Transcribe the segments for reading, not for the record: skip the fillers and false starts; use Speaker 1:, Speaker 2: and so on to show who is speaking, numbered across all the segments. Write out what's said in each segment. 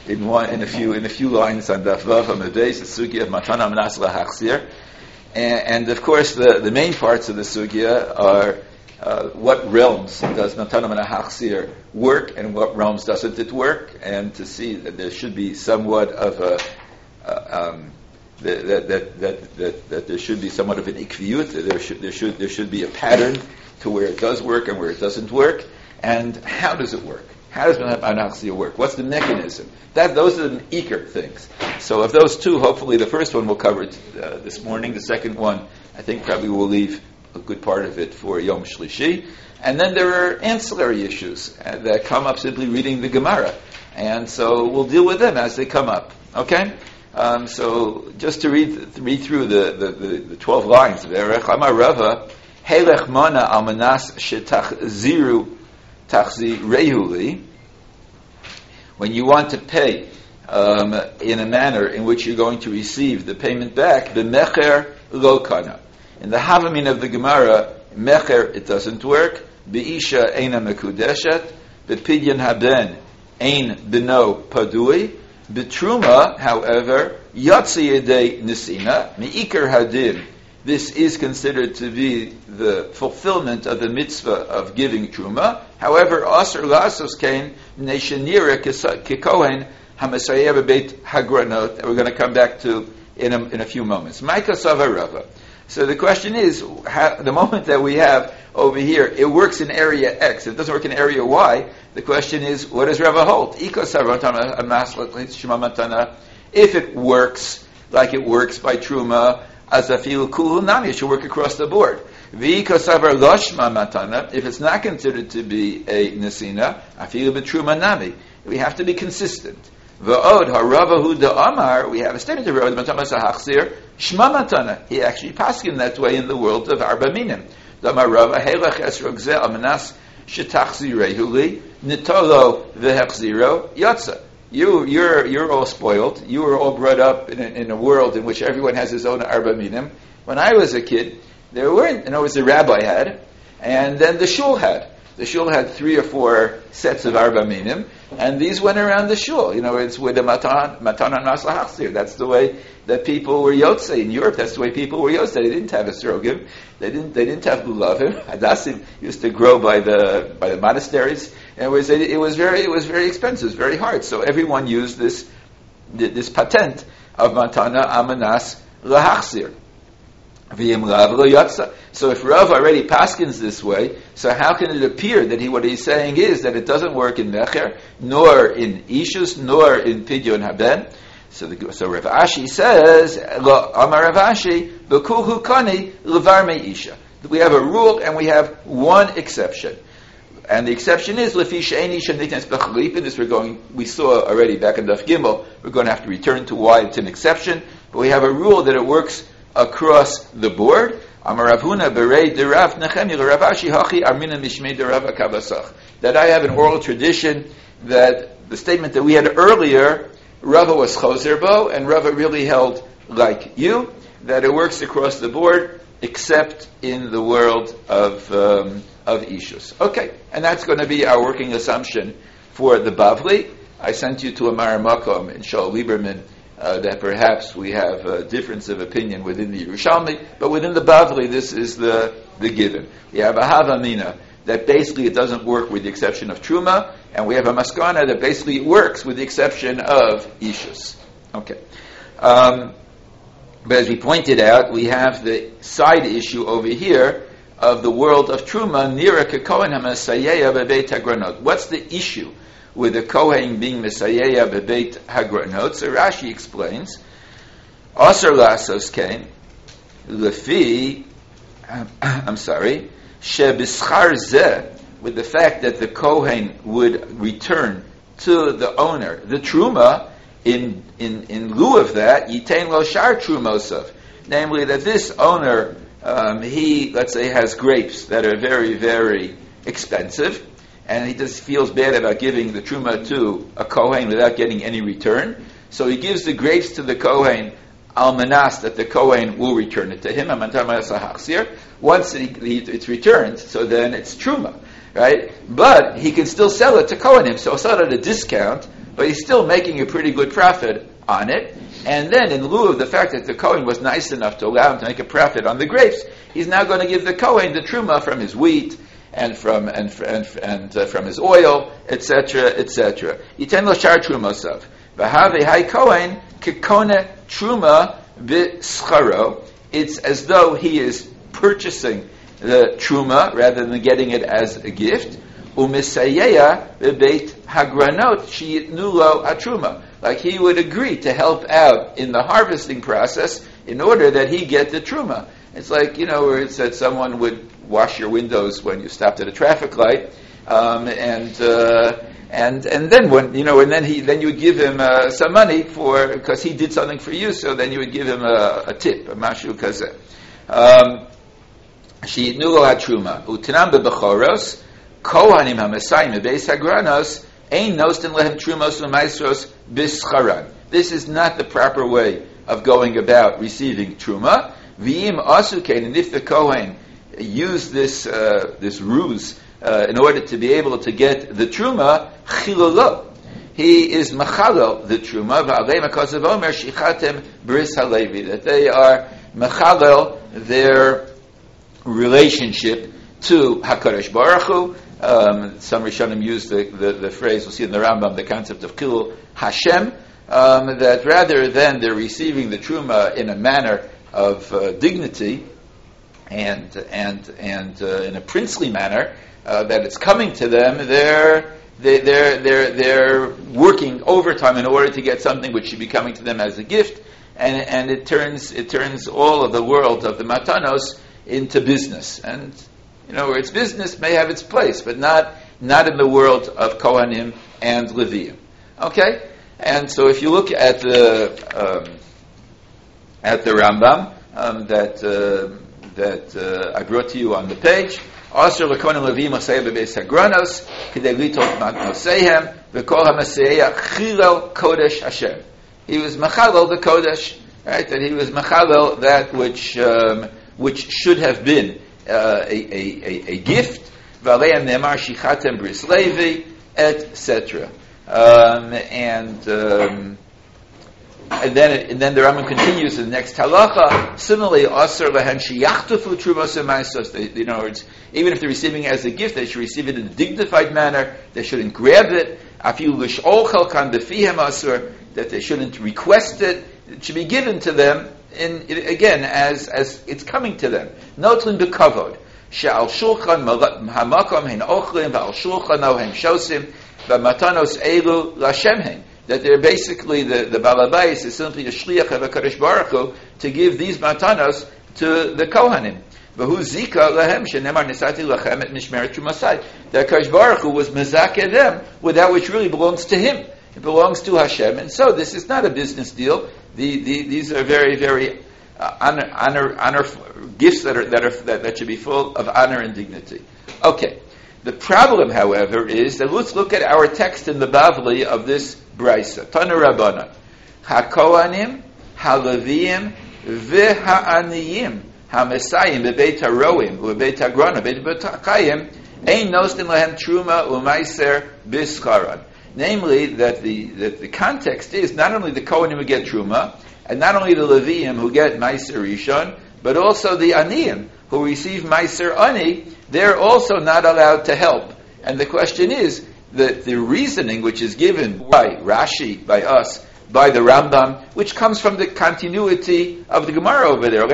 Speaker 1: in a few lines on Daf Vav Amud Beis, the sugya of Matana Amanas Lahachzir, and of course the main parts of the sugya are what realms does Matana Amanas Lahachzir work and what realms doesn't it work, and to see that there should be somewhat of a that there should be somewhat of an ikviyut, there should be a pattern to where it does work and where it doesn't work, and how does it work? How does Anachzia work? What's the mechanism? Those are the Iker things. So of those two, hopefully the first one we'll cover this morning. The second one, I think probably we'll leave a good part of it for Yom Shlishi. And then there are ancillary issues that come up simply reading the Gemara. And so we'll deal with them as they come up. Okay? So just to read through the 12 lines of Erech Amar Rava, Helech Mana Almanas Shetachziru Tachzi Rehuli, when you want to pay in a manner in which you're going to receive the payment back, the Mecher Lo Kana. In the Havamin of the Gemara, Mecher, it doesn't work. Be'isha Eina Mekudeshet. Be'pidyan Haben Ein Beno Padui. Betruma, however, Yatsi Yedei Nisina, Me'ikar Hadim. This is considered to be the fulfillment of the mitzvah of giving truma. However, Asr Lasos Kain Neshanira Kikohen Hamasayeh Beit Hagranot, that we're going to come back to in a few moments. Maika Savarava. So the question is, the moment that we have over here, it works in area X, it doesn't work in area Y. The question is, what does Rava hold? If it works like it works by truma, as afilu kulu nami, it should work across the board. V'ikasavar loshma matana, if it's not considered to be a nesina, afilu b'truma nami, we have to be consistent. V'od haravahu da'amar, we have a statement of Rava matana sahachzir shma matana. He actually paskin that way in the world of Arba Minim. Da'amar Rava helach esrogzeh amanas shetachzirehuli nitolo v'hechziro yotza. You're all spoiled. You were all brought up in a world in which everyone has his own Arba Minim. When I was a kid, there weren't, the rabbi had, and then the shul had. The shul had 3 or 4 sets of Arba Minim, and these went around the shul. It's with the Matan Nas Lahachzir. That's the way that people were Yotzei. In Europe, that's the way people were Yotzei. They didn't have Esrogim. They didn't have Lulavim. Hadassim used to grow by the monasteries. And it was very expensive, very hard. So everyone used this patent of Matana Amanas Lahachzir. So if Rav already paskins this way, so how can it appear that what he's saying is that it doesn't work in Mecher, nor in Ishus, nor in Pidyon Haben? So Rav Ashi says, Amar Rav Ashi, B'kuhu kani levar me'isha. We have a rule and we have one exception. And the exception is Lefi she'eni shenitnes b'chalipin. This we saw already back in Daf Gimel. We're going to have to return to why it's an exception, but we have a rule that it works across the board. Amar Rav Huna berei derav Nechemi l'Rav Ashi hachi armina mishmei derav akavasach. That I have an oral tradition that the statement that we had earlier, Rava was choser bo, and Rava really held like you, that it works across the board, except in the world of Ishus. Okay, and that's going to be our working assumption for the Bavli. I sent you to a Maramakom in Shaul Lieberman that perhaps we have a difference of opinion within the Yerushalmi, but within the Bavli, this is the given. We have a Havamina that basically it doesn't work with the exception of Truma, and we have a Maskana that basically it works with the exception of Ishus. Okay. But as we pointed out, we have the side issue over here of the world of Truma, Nira Kekohen HaMesayeya Bebeit HaGranot. What's the issue with the Kohen being Mesayeya Bebeit HaGranot? So Rashi explains, Asar Lasos Kain, Lefi, Shebischar Zeh, with the fact that the Kohen would return to the owner the Truma, in lieu of that, Yitain Lo Shar Trumosov, namely that this owner, he, let's say, has grapes that are very, very expensive, and he just feels bad about giving the truma to a kohen without getting any return. So he gives the grapes to the kohen almanas, that the kohen will return it to him. Once it's returned, so then it's truma, right? But he can still sell it to kohenim, so sell it at a discount, but he's still making a pretty good profit on it. And then, in lieu of the fact that the Kohen was nice enough to allow him to make a profit on the grapes, he's now going to give the Kohen the truma from his wheat and from his oil, etc., etc. Yiten lo shar trumosav. V'havei hai Kohen kekone truma b'scharo. It's as though he is purchasing the truma rather than getting it as a gift. Umisayeya bebeit hagranot sheyitnu lo atruma. Like he would agree to help out in the harvesting process in order that he get the truma. It's like, where it said someone would wash your windows when you stopped at a traffic light, and then when then you would give him some money because he did something for you. So then you would give him a tip, a mashu kazeh. Sheyitnu lo atruma utinam bebechoros kohanim hamasayim bebeis hagranos. Ein nostin lehem trumos u'maisros bischaran. This is not the proper way of going about receiving truma. V'im asukein, and if the Kohen used this ruse in order to be able to get the truma, chilolo, he is machalel the truma. V'alei makasav omer shichatem bris halevi, that they are machalel their relationship to Hakadosh Baruch Hu. Some Rishonim use the phrase, we'll see in the Rambam, the concept of Kilul Hashem, that rather than they're receiving the Truma in a manner of dignity and in a princely manner, that it's coming to them, they're working overtime in order to get something which should be coming to them as a gift, and it turns all of the world of the Matanos into business. And where it's business may have its place, but not in the world of Kohanim and Leviim. Okay, and so if you look at the Rambam that I brought to you on the page, Asher lekohanim Leviim osei bebeis hagranos k'dei litot matnoseihem v'kol hamaseya chilel kodesh Hashem. He was machalel the kodesh, right? That he was machalel that which should have been a gift, v'aleim ne'emar shichatem bris levi, etc. And then the Rambam continues in the next halacha. Similarly, aser lehen sheyachtafu trumos u'maisos. In other words, even if they're receiving it as a gift, they should receive it in a dignified manner. They shouldn't grab it. Afilu lish'ol chalkan befihem aser, that they shouldn't request it. It should be given to them again as it's coming to them. Notlin bekavod. She'al shulchan hamakom hen ochlim v'al shulchano hen shosim v'matanos elu l'Hashem hen. That they're basically the balabais is simply a shliach of HaKadosh Baruch Hu to give these matanos to the Kohanim. V'hu zika lahem shenemar nisati lachem et mishmeret trumasai. That HaKadosh Baruch Hu was mezakeh them with that which really belongs to Him. It belongs to Hashem, and so this is not a business deal. These are very, very honor gifts that should be full of honor and dignity. Okay. The problem, however, is that let's look at our text in the Bavli of this Braisa. Tana Rabbana. HaKohanim, HaLeviim, v'ha'aniyim, HaMesayim, bebeit HaRoim, bebeit HaGrona, bebeit HaChayim, ein nostin lahem truma u'maiser bischaran. Namely, that the context is not only the Kohanim who get truma, and not only the Leviim who get maiser rishon, but also the Aniyim who receive maiser ani. They're also not allowed to help. And the question is that the reasoning which is given by Rashi, by us, by the Rambam, which comes from the continuity of the Gemara over there.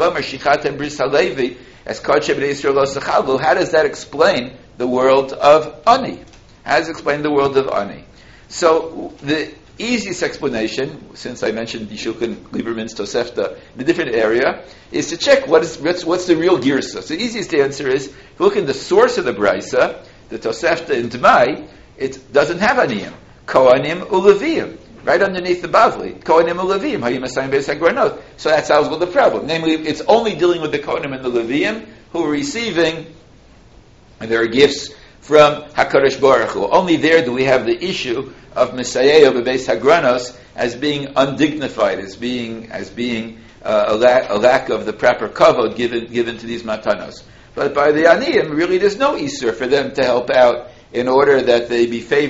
Speaker 1: How does that explain the world of Ani? How does it explain the world of Ani? So the easiest explanation, since I mentioned Yishulchan Lieberman's Tosefta in a different area, is to check what's the real girsa. So the easiest answer is, if you look in the source of the Braisa, the Tosefta in Demai, it doesn't have Aniyim. Kohanim u'Leviim, right underneath the Bavli. Kohanim u'Leviim, hayim asayim beis hagranot. So that solves the problem. Namely, it's only dealing with the Kohanim and the Leviim who are receiving their gifts from HaKadosh Baruch Hu. Only there do we have the issue of Messiah bebeis hagranos as being undignified, as being a lack of the proper kavod given to these matanos. But by the aniyim, really, there's no isur for them to help out in order that they be favored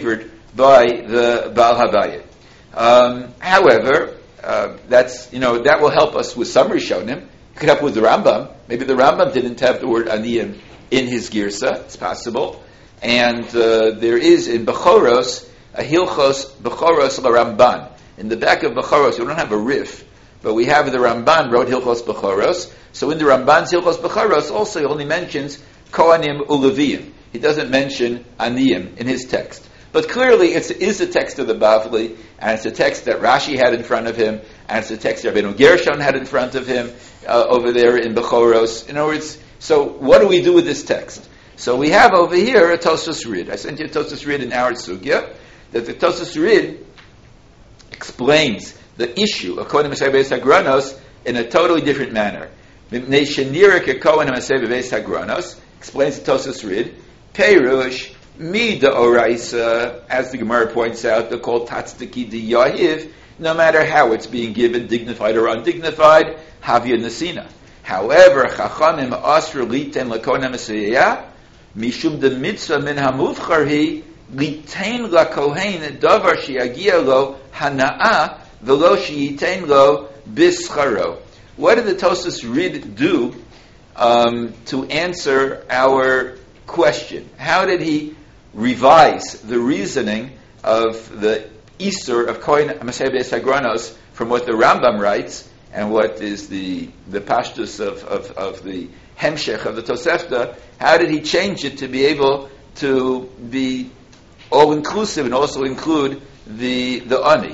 Speaker 1: by the Baal Habayit. However, that will help us with some Rishonim. It could help with the Rambam. Maybe the Rambam didn't have the word Aniyim in his Girsa. It's possible. And there is in Bechoros a Hilchos Bechoros LaRamban. In the back of Bechoros, we don't have a Rif, but we have the Ramban wrote Hilchos Bechoros. So in the Ramban's Hilchos Bechoros, also he only mentions Kohanim Uleviim. He doesn't mention Aniyim in his text. But clearly it is a text of the Bavli, and it's a text that Rashi had in front of him, and it's a text that Rabbeinu Gershon had in front of him over there in Bechoros. In other words, so what do we do with this text? So we have over here a Tosfos Rid. I sent you a Tosfos Rid in our Sugya, that the Tosfos Rid explains the issue of Kohanim Masei Beis Hagranos in a totally different manner. Mipnei Shenira Kekohanim Masei Beis Hagranos explains the Tosfos Rid. Perush Mida Oraisa, as the Gemara points out, the called Tatztiki di Yahiv, no matter how it's being given, dignified or undignified, Havya Nasina. However, Chachamim Asr Liten Lakohanim Masei Mishum de Mitzvah Min Hamuvchar Hi Litain LaKohen Davar Shiagia Lo Hanaa Velo Shiyitain Lo Bischaro. What did the Tosfos Rid do to answer our question? How did he revise the reasoning of the Isur of Kohen Masei Beis Hagranos from what the Rambam writes and what is the pashtus of the Hemshech of the Tosefta? How did he change it to be able to be all-inclusive and also include the Ani?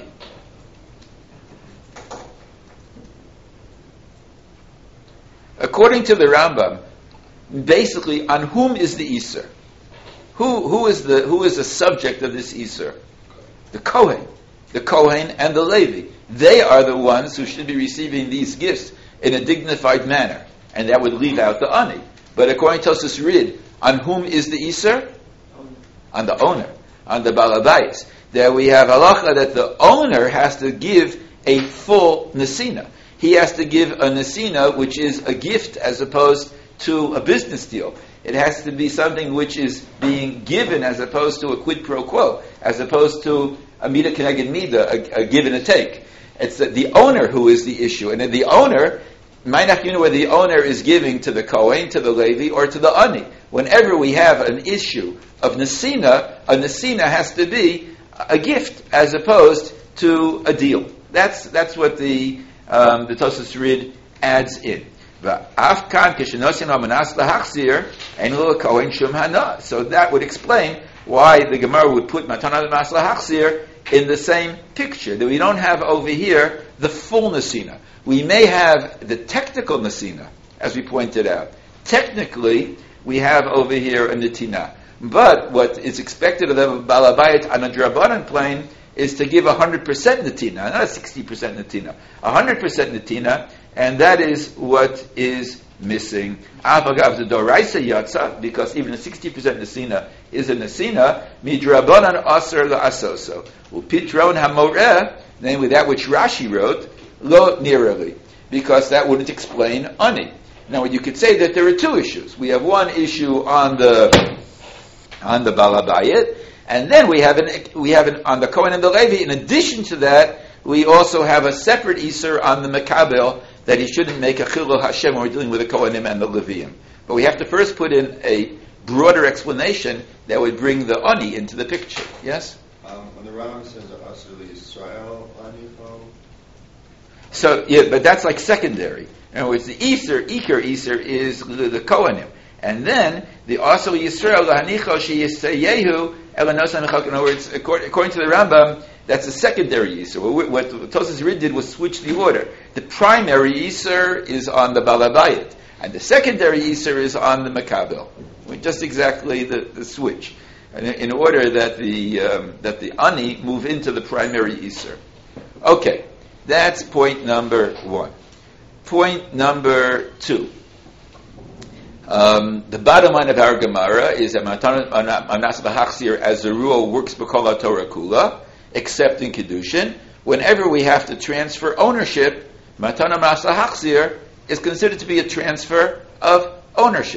Speaker 1: According to the Rambam, basically, on whom is the Isur? Who is the subject of this Isur? The Kohen and the Levi. They are the ones who should be receiving these gifts in a dignified manner, and that would leave out the Ani. But according to Tosfos Rid, on whom is the Isur? On the owner, on the Baal Habayis. There we have halacha that the owner has to give a full nesina. He has to give a nesina, which is a gift as opposed to a business deal. It has to be something which is being given as opposed to a quid pro quo, as opposed to a mida keneged mida, a give and a take. It's the owner who is the issue. And the owner, might you know whether the owner is giving to the Kohen, to the Levi, or to the Ani. Whenever we have an issue of Nesina, a Nesina has to be a gift as opposed to a deal. That's what the Tosfos Rid adds in. So that would explain why the Gemara would put Matana Masla Hachzir in the same picture, that we don't have over here the full Nesina. We may have the technical Nesina, as we pointed out. Technically, we have over here a Netina. But what is expected of the Baal Habayit on a Drabanan plane is to give 100% Netina, not a 60% Netina. 100% Netina, and that is what is missing. Avagav the Doraisa Yatsa, because even a 60% Nesina is a Nesina, Midrabanan Aser La'asoso. Upitron HaMoreh, namely that which Rashi wrote, Lo Nirali, because that wouldn't explain Ani. Now you could say that there are two issues. We have one issue on the Baal Habayit, and then we have an on the Kohen and the Levi. In addition to that, we also have a separate Isur on the Mekabel, that he shouldn't make a Chilul Hashem when we're dealing with the Kohanim and the Leviim. But we have to first put in a broader explanation that would bring the Ani into the picture. Yes?
Speaker 2: When the Rambam says Asr Israel Anifo.
Speaker 1: So yeah, but that's like secondary. In other words, the Isur, Iker Isur, is the Kohanim. And then the also Yisrael Lahanicho Sheyisayehu Elanosan Mechak. In other words, according to the Rambam, that's a secondary Yisur. What Tosfos Rid did was switch the order. The primary Yisur is on the Baal Habayit, and the secondary Yisur is on the Mekabel. Just exactly the switch, in order that the Ani move into the primary Yisur. Okay, that's point number one. Point number two. The bottom line of our Gemara is that Manas B'Hachzir as a rule works b'kol Torah Kula, except in Kedushin. Whenever we have to transfer ownership, Matana Manas B'Hachzir is considered to be a transfer of ownership.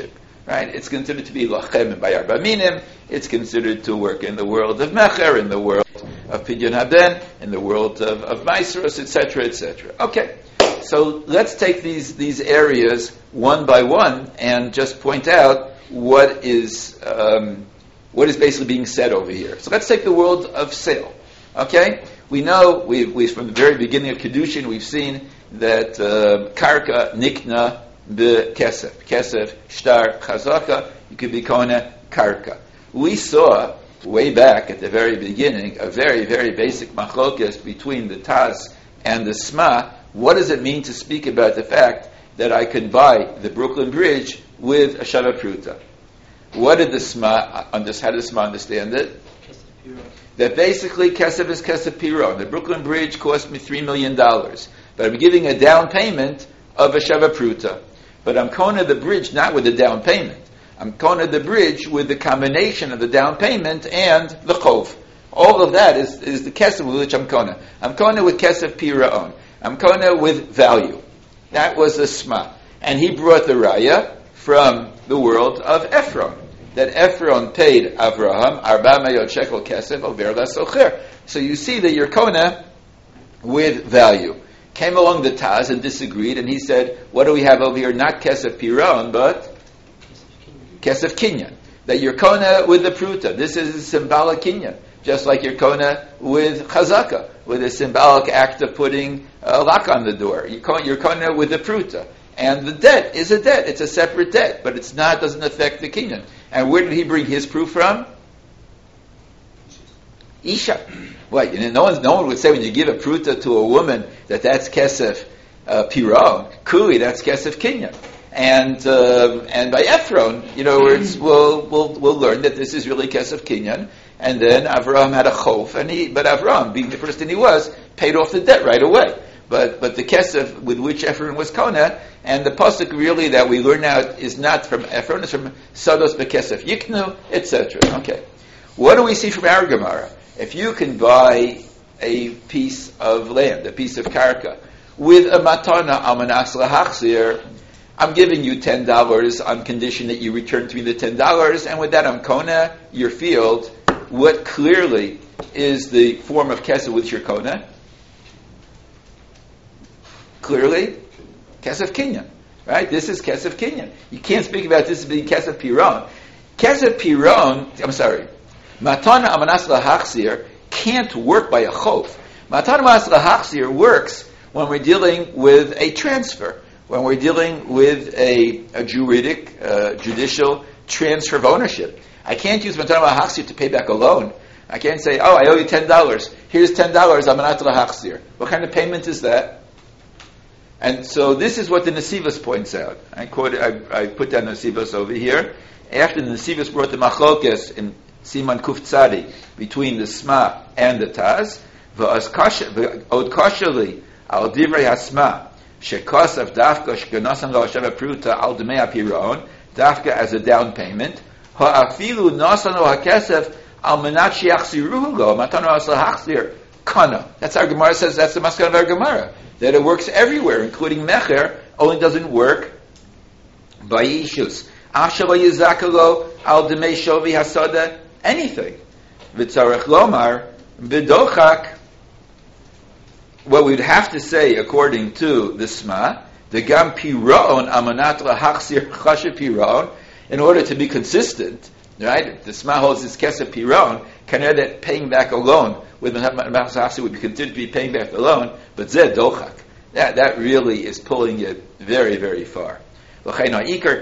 Speaker 1: right? It's considered to be lachem and bayar baminim. It's considered to work in the world of mecher, in the world of pidyon haben, in the world of maasros, etc., etc. Okay, so let's take these areas one by one and just point out what is basically being said over here. So let's take the world of sale. Okay, we know we from the very beginning of Kedushin we've seen that karka nikna b'kesef, kesef shtar chazaka. You could be kona karka. We saw way back at the very beginning a very, very basic machlokas between the Taz and the Sma. What does it mean to speak about the fact that I can buy the Brooklyn Bridge with a Shava Pruta? What did the Sma, how did the Sma understand it? That basically Kesef is Kesef Piron. The Brooklyn Bridge cost me $3 million, but I'm giving a down payment of a Shava Pruta. But I'm kona the bridge not with the down payment. I'm kona the bridge with the combination of the down payment and the chov. All of that is the Kesef with which I'm kona. I'm kona with Kesef Piron. I'm kona with value. That was the Sma. And he brought the raya from the world of Ephron. That Ephron paid Avraham 400 shekel kesef over lasocher. So you see that you're kona with value. Came along the Taz and disagreed, and he said, what do we have over here? Not kesef piron, but kesef kinyan. That you're kona with the pruta. This is a symbolic kinyan. Just like you're kona with chazaka, with a symbolic act of putting a lock on the door. You're kona with the pruta. And the debt is a debt. It's a separate debt, but doesn't affect the kinyan. And where did he bring his proof from? Isha. What? No one would say when you give a pruta to a woman that's kesef piron. Kuli, that's kesef kinyan. And by Ephron, we'll learn that this is really kesef kinyan. And then Avraham had a chof, but Avraham, being the person he was, paid off the debt right away. But the kesef with which Ephron was kona, and the pasuk really that we learn now is not from Ephron, it's from Sados bekesef yiknu, etc. Okay, what do we see from our Gemara? If you can buy a piece of land, a piece of karka, with a matana almanas lahachzir, I'm giving you $10 on condition that you return to me the $10, and with that I'm kona your field. What clearly is the form of kesef with your kona? Clearly, Kesef Kinyan, right? This is Kesef Kinyan. You can't speak about this as being Kesef Piron. Kesef Piron, Matana Amanas Lahachzir can't work by a chof. Matana Amanas Lahachzir works when we're dealing with a transfer, when we're dealing with a judicial transfer of ownership. I can't use Matana Lahachzir to pay back a loan. I can't say, I owe you $10. Here's $10, Amanas Lahachzir. What kind of payment is that? And so this is what the Nesivos points out. I put down Nesivos over here. After the Nesivos brought the Machlokes in Siman Kuf Tzadi between the Sma and the Taz, Od Kosheli al Divrei Hasma Shekosav Dafka Shkenosan Lo Sheva Pruta al Dmei Apiron Dafka as a down payment Ha'afilu Nosan Lo HaKesef al Menat Sheachziruhu Lo Matano Asla Hachzir Kana. That's our Gemara says. That's the Maskan of our Gemara. That it works everywhere, including Mecher, only doesn't work by Ishus. Ashava Yizakalo al Demei Shovi Hasada, anything. V'tzarech Lomar, B'dochak, what we'd have to say, according to the Sma, the Gam Piron Amanat Lahachzir Chashe Piron, in order to be consistent, right? The Sma holds this Kesef Piron, can add that paying back a loan with Mahasasi would be considered to be paying back the loan, but Zed Dochak. That really is pulling it very, very far. And the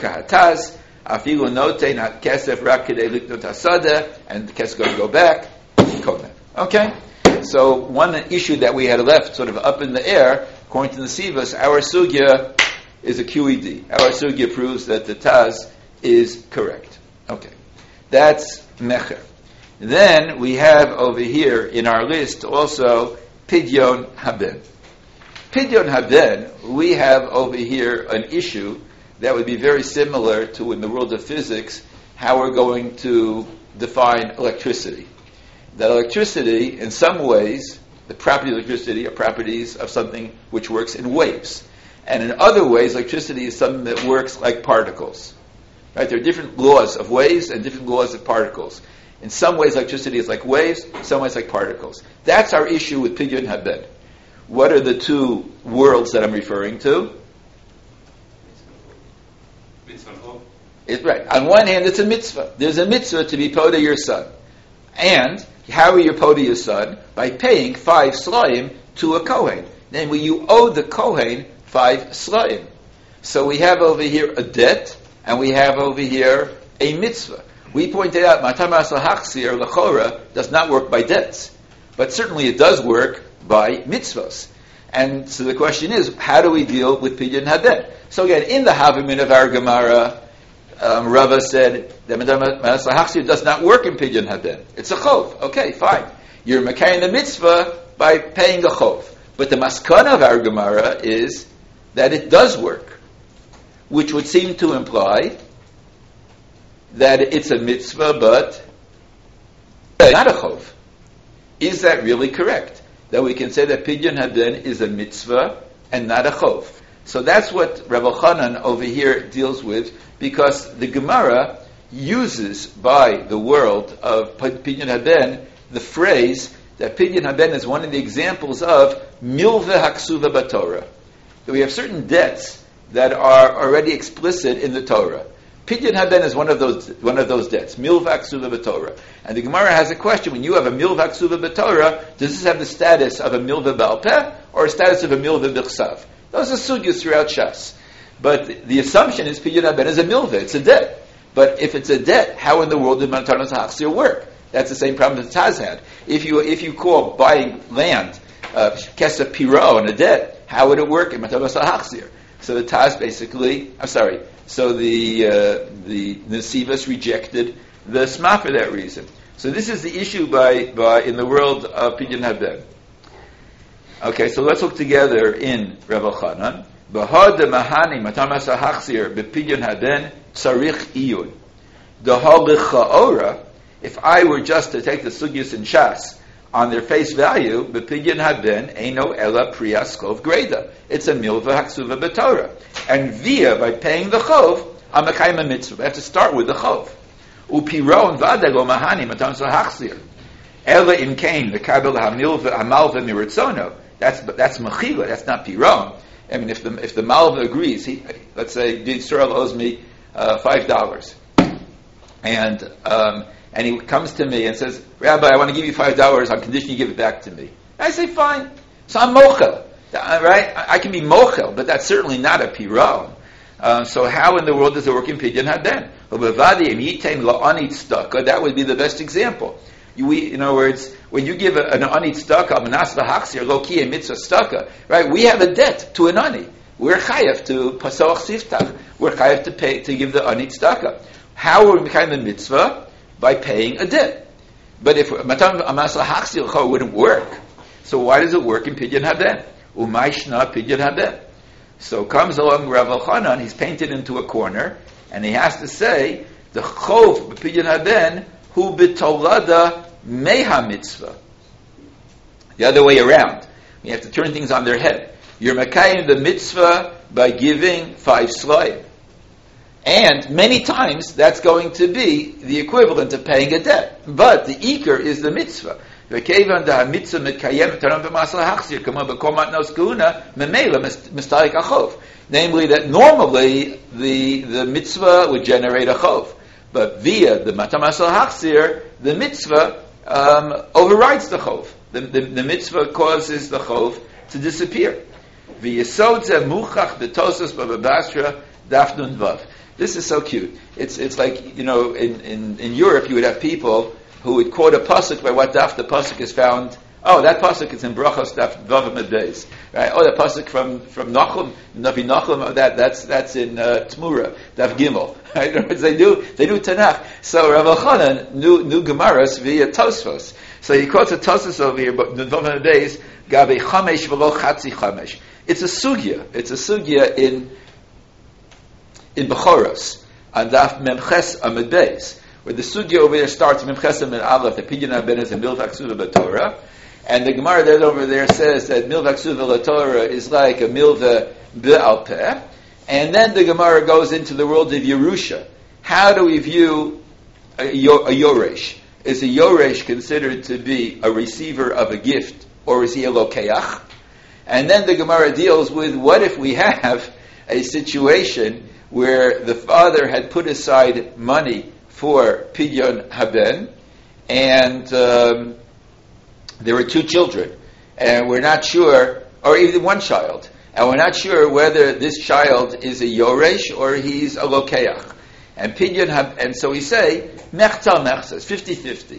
Speaker 1: Kesef going to go back. Okay? So one issue that we had left sort of up in the air, according to the Sivas, our Sugya is a QED. Our Sugya proves that the Taz is correct. Okay. That's Mecher. Then we have over here in our list also Pidyon Haben. Pidyon Haben, we have over here an issue that would be very similar to in the world of physics, how we're going to define electricity. That electricity, in some ways, the properties of electricity are properties of something which works in waves. And in other ways, electricity is something that works like particles. Right? There are different laws of waves and different laws of particles. In some ways, electricity is like waves. In some ways, like particles. That's our issue with Pidyon Haben. What are the two worlds that I'm referring to? Right. On one hand, it's a mitzvah. There's a mitzvah to be poda your son. And how are you poda your son? By paying 5 slaim to a Kohen. Namely, you owe the Kohen 5 slaim. So we have over here a debt, and we have over here a mitzvah. We pointed out, Matam Asal Hachsir, Lechora, does not work by debts. But certainly it does work by mitzvahs. And so the question is, how do we deal with Pidyon Haben? So again, in the Havamin of our Gemara, Rava said that Matam Hachsir does not work in Pidyon Haben. It's a chov. Okay, fine. You're mekayim the mitzvah by paying a chov. But the maskana of our Gemara is that it does work, which would seem to imply that it's a mitzvah, but not a chov. Is that really correct? That we can say that Pidyon Haben is a mitzvah and not a chov. So that's what Rav Elchanan over here deals with, because the Gemara uses by the world of Pidyon Haben the phrase that Pidyon Haben is one of the examples of milve haksuva b'Torah. That we have certain debts that are already explicit in the Torah. Pidyon Haben is one of those debts, milve haksuva b'Torah. And the Gemara has a question: when you have a milve haksuva b'Torah, does this have the status of a milve ba'al peh or a status of a milve b'chsav? Those are sugyas throughout Shas. But the assumption is Pidyon Haben is a milveh, it's a debt. But if it's a debt, how in the world did Matanos HaChsir work? That's the same problem that Taz had. If you call buying land Kesef Piro and a debt, how would it work in Matanos HaChsir? So the Taz so the Nesivos rejected the Sma for that reason. So this is the issue by in the world of Pidyon Haben. Okay, so let's look together in Rav Elchanan. B'had mahani matamas hachzir b'pidyon haben tzarich iyun. D'halichaora, if I were just to take the sugyas and shas on their face value, b'pidyon haben eino ela priyaskov greda. It's a milva haksuva b'Torah. And via, by paying the chov, I'm a kaima mitzvah. I have to start with the chov. Upiron vadego mahani matamas hachzir. Ela im kain the kabel hamilva hamalva miritzono. That's mechila. That's not piron. I mean, if the malva agrees, let's say Yisrael owes me $5, and he comes to me and says, Rabbi, I want to give you $5 on condition you give it back to me. I say, fine. So I'm mochel, right? I can be mochel, but that's certainly not a piron. So how in the world does it work in Pidyon Haben? That would be the best example. In other words, when you give an ani tzedakah, manas v'hachzir, lo ki mitzvah tzedakah, right? We have a debt to an ani. We're chayav to pasoach siftach. We're chayav to pay to give the ani tzedakah. How are we making the mitzvah? By paying a debt. But if matam manas v'hachzir wouldn't work, so why does it work in Pidyon Haben? Umay shna Pidyon Haben. So comes along Rav Elchanan. He's painted into a corner, and he has to say the chov b'Pidyon Haben hu b'tolada meha mitzvah. The other way around. You have to turn things on their head. You're mekayim the mitzvah by giving 5 slaim. And many times that's going to be the equivalent of paying a debt. But the ikar is the mitzvah. Namely that normally the mitzvah would generate a chov. But via the Matam Asal Hachzir, the mitzvah overrides the chov. The mitzvah causes the chov to disappear. This is so cute. It's like, in Europe you would have people who would quote a pasuk by what daf the pasuk is found. Oh, that pasuk is in Brachos daf Vav Beis. Right? Oh, that pasuk from Nachum, Navi Nachum. That's in Tmura daf Gimel. Right? In other words, they knew Tanakh. So Rav Elchanan knew Gemaras via Tosfos. So he quotes a Tosfos over here, but Vav Beis gabe chamesh v'lo chatzi chamesh. It's a sugya. It's a sugya in Bechoros on daf Memches Amud Beis, where the sugya over there starts Memches Amud Aleph. The Pidyon Haben is a milvah ksuva b'Torah. And the Gemara that over there says that milvah ksuva l'Torah is like a milvah b'al peh. And then the Gemara goes into the world of Yerusha. how do we view a yoresh? Is a yoresh considered to be a receiver of a gift, or is he a lokeach? And then the Gemara deals with, what if we have a situation where the father had put aside money for pidyon haben, and there were two children, and we're not sure, or even one child, and we're not sure whether this child is a yoresh or he's a lokeach. And pidyon and so we say mechtal mechsa, 50-50.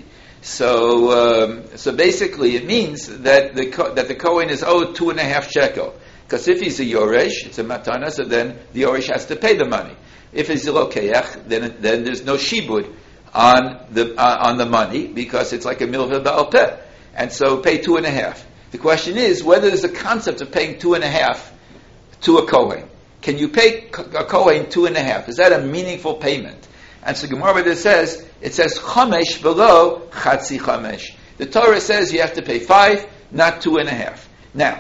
Speaker 1: So basically, it means that the Kohen is owed 2.5 shekel. Because if he's a yoresh, it's a matana, so then the yoresh has to pay the money. If he's a lokeach, then there's no shibud on the money, because it's like a milva ba'al peh, and so pay 2.5. The question is whether there's a concept of paying 2.5 to a Kohen. Can you pay a Kohen 2.5? Is that a meaningful payment? And so Gemara says, it says chamesh below chatzi chamesh. The Torah says you have to pay 5, not 2.5. Now,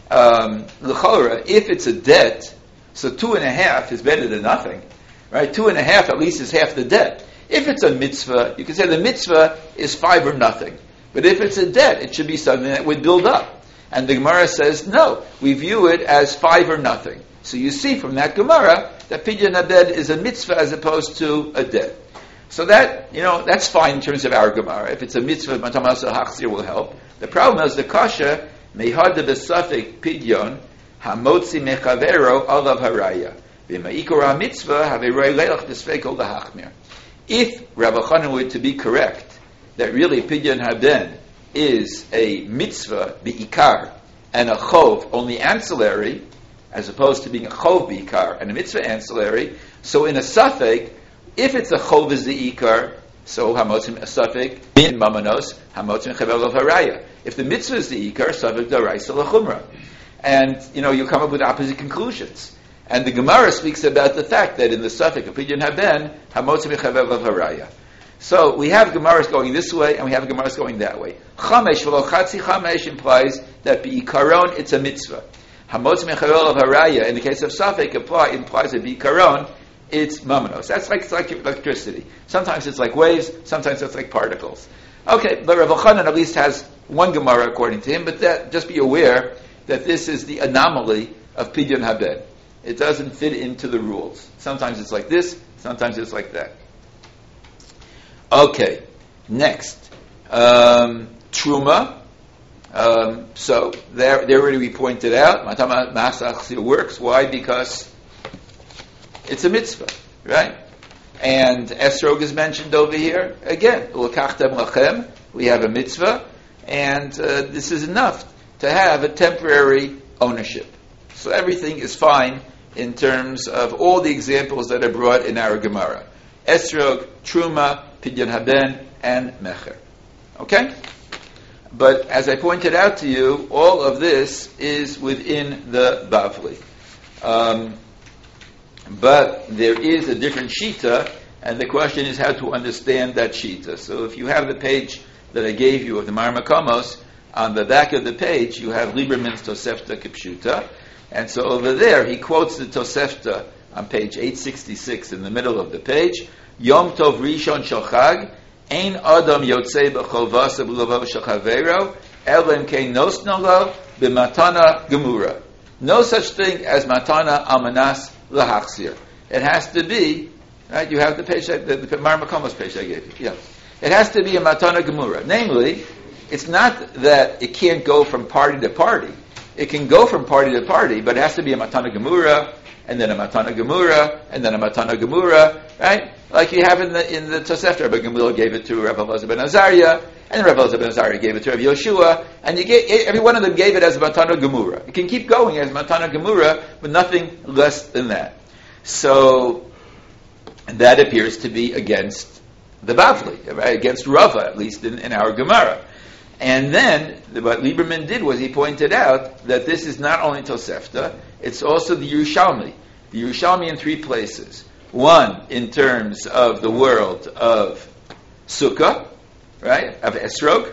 Speaker 1: l'chora, if it's a debt, so 2.5 is better than nothing, right? 2.5 at least is half the debt. If it's a mitzvah, you can say the mitzvah is 5 or nothing. But if it's a debt, it should be something that would build up. And the Gemara says, no, we view it as 5 or nothing. So you see from that Gemara that pidyon haben is a mitzvah as opposed to a debt. So that, that's fine in terms of our Gemara. If it's a mitzvah, matamasa hachzir will help. The problem is the kasha, mehad besafik pidyon, hamotzi mechavero alav haraya. V'ma'ikor ha-mitzvah, haverei leilach desfekol lahachmir. If Rabbi Chanan were to be correct, that really pidyon haben is a mitzvah, bi'ikar, and a chov, only ancillary, as opposed to being a chov bi'ikar and a mitzvah ancillary, so in a safek, if it's a chov is the ikar, so hamotzim a safek bin mamanos, hamotzim chavel of haraya. If the mitzvah is the ikar, safek daraisa lachumra. And, you come up with opposite conclusions. And the Gemara speaks about the fact that in the safek of pidyon haben, hamotzim chavel of haraya. So we have Gemaras going this way, and we have Gemaras going that way. Chamesh v'lo chatzi chamesh implies that bi'ikaron it's a mitzvah. Hamotz mechavel of haraya, in the case of Safek, implies that bi'ikaron it's mamanos. That's like electricity. Sometimes it's like waves, sometimes it's like particles. Okay, but Rav Chanan at least has one Gemara according to him, but just be aware that this is the anomaly of pidyon haben. It doesn't fit into the rules. Sometimes it's like this, sometimes it's like that. Okay, next. Truma. So, there already we pointed out, Matama Masach works. Why? Because it's a mitzvah, right? And Esrog is mentioned over here. Again, L'kachtem lachem, we have a mitzvah, and this is enough to have a temporary ownership. So everything is fine in terms of all the examples that are brought in our Gemara. Esrog, Truma, pidyon haben, and mecher. Okay? But as I pointed out to you, all of this is within the Bavli. But there is a different shita, and the question is how to understand that shita. So if you have the page that I gave you of the Mar Makomos, on the back of the page you have Lieberman's Tosefta Kipshuta, and so over there he quotes the Tosefta on page 866 in the middle of the page. Yom Tov Rishon Shel Ein Adam Yotzei B'Chovasa B'Lovav Shel Chaveiro Elem Kein Nosno Lo B'Matana Gemura. No such thing as Matana Almanas L'Hachzir. It has to be, right, you have the page, the Mar Makomos page I gave you. Yeah. It has to be a Matana Gemura. Namely, it's not that it can't go from party to party. It can go from party to party, but it has to be a Matana Gemura, and then a Matana Gemura, and then a Matana Gemura, right? Like you have in the Tosefta, Rabbi Gamliel gave it to Rabbi Elazar ben Azariah, and Rabbi Elazar ben Azariah gave it to Rabbi Yoshua, and every one of them gave it as Matana Gemura. It can keep going as Matana Gemura, but nothing less than that. So that appears to be against the Bavli, right? Against Rava, at least in our Gemara. And then, what Lieberman did was he pointed out that this is not only Tosefta, it's also the Yerushalmi. The Yerushalmi in 3 places. One, in terms of the world of Sukkah, right, of Esrog.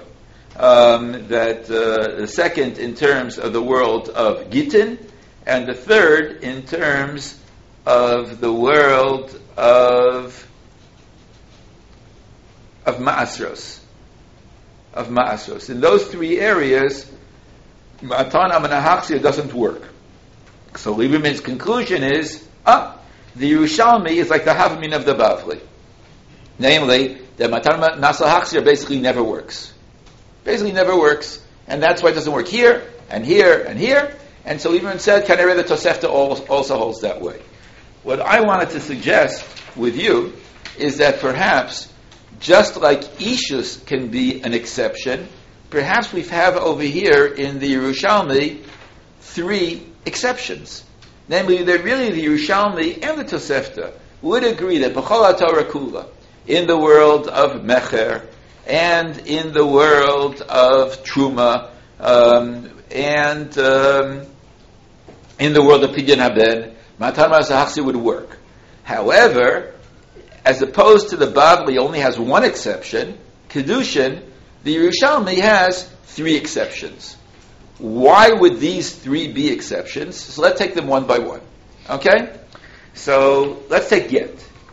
Speaker 1: The second, in terms of the world of Gittin. And the third, in terms of the world of of ma'asros. In those three areas, Matan Amana Hachzir doesn't work. So Lieberman's conclusion is, the Yerushalmi is like the Havmin of the Bavli. Namely, that Matan Nasa Hachzir basically never works. And that's why it doesn't work here, and here, and here. And so Lieberman said, Kanareh the Tosefta also holds that way. What I wanted to suggest with you is that perhaps, just like Ishus can be an exception, perhaps we have over here in the Yerushalmi 3 exceptions. Namely, that really the Yerushalmi and the Tosefta would agree that B'chol HaTorah Kula, in the world of Mecher, and in the world of Truma, and in the world of Pidyon Haben, Matan Hachzir would work. However, as opposed to the Bavli only has one exception, Kedushin, the Yerushalmi has 3 exceptions. Why would these 3 be exceptions? So let's take them one by one. Okay? So let's take get.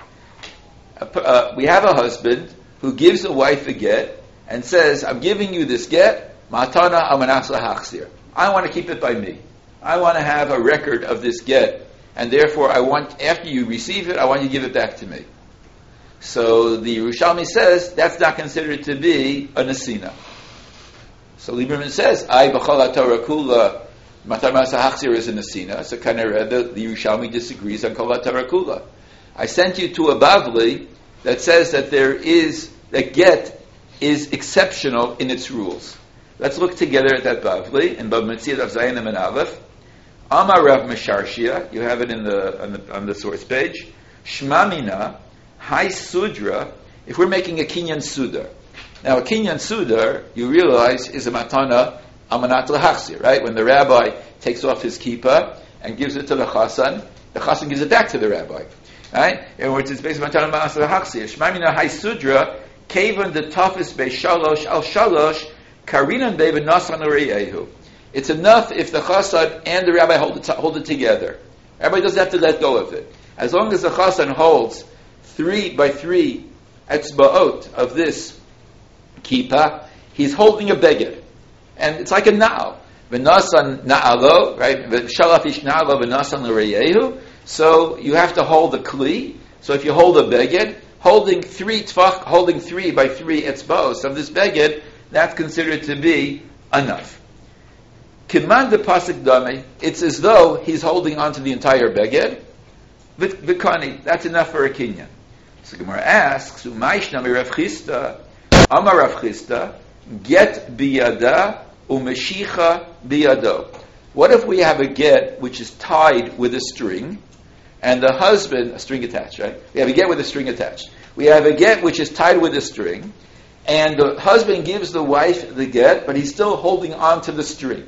Speaker 1: We have a husband who gives a wife a get and says, I'm giving you this get, Matana Amanasa Hachzir. I want to keep it by me. I want to have a record of this get, and therefore I want, after you receive it, I want you to give it back to me. So the Yerushalmi says that's not considered to be a nesina. So Lieberman says, I b'chol HaTorah kula, Matan Masa Hachzir is a nesina. So Kanareh, the Yerushalmi disagrees on kol HaTorah kula. I sent you to a Bavli that says that that get is exceptional in its rules. Let's look together at that Bavli in Bava Metzia of Zayin and Aleph. Amar Rav Mesharshia, you have it on the source page. Shmamina, Hai Sudra, if we're making a Kinyan Sudar. Now a Kinyan Sudar, you realize, is a Matana Amanat L'Hachzir, right? When the rabbi takes off his kippah and gives it to the Chassan gives it back to the rabbi. Right? In which it's based on Matana Amanat L'Hachzir. Shmamina Hai Sudra, Kavan the toughest Be Shalosh Al Shalosh, Karinan Be V'Nasan L'Reyehu. It's enough if the Chassan and the rabbi hold it together. Everybody doesn't have to let go of it. As long as the Chassan holds 3 by 3 etzba'ot of this kippah, he's holding a beged. And it's like a na'al. V'nasan na'alo, right? V'shalaf ish na'alo v'nasan l'reyehu. So you have to hold a kli. So if you hold a beged, holding 3 by 3 etzba'ot of this beged, that's considered to be enough. Kiman de pasuk dame, it's as though he's holding on to the entire beged. V'kani, that's enough for a kinyan. So Gemara asks, U'maishnami Rav Chisda, Amar Rav Chisda, get biyada u'meshicha biyado. What if we have a get which is tied with a string, and the husband, a string attached, right? We have a get with a string attached. We have a get which is tied with a string, and the husband gives the wife the get, but he's still holding on to the string.